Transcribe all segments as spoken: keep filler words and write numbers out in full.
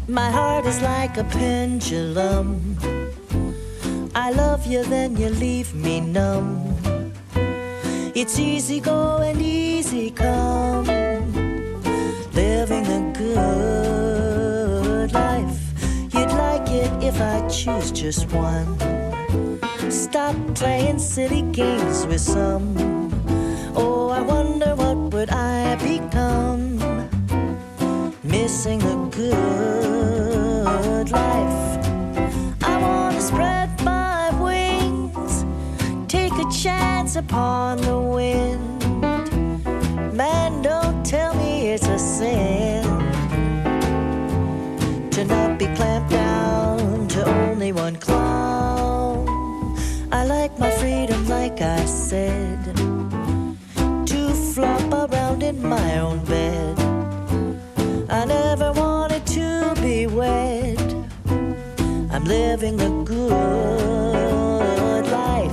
My heart is like a pendulum. I love you, then you leave me numb. It's easy go and easy come, living a good life. You'd like it if I choose just one. Stop playing silly games with some. Oh, I wonder what would I become, missing the good life. I wanna spread my wings, take a chance upon the wind. Man, don't tell me it's a sin to not be clamped down to only one clown. I like my freedom, like I said, to flop around in my own bed. I never wanted to be wed. I'm living the good life.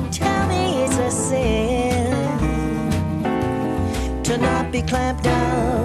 Clamped down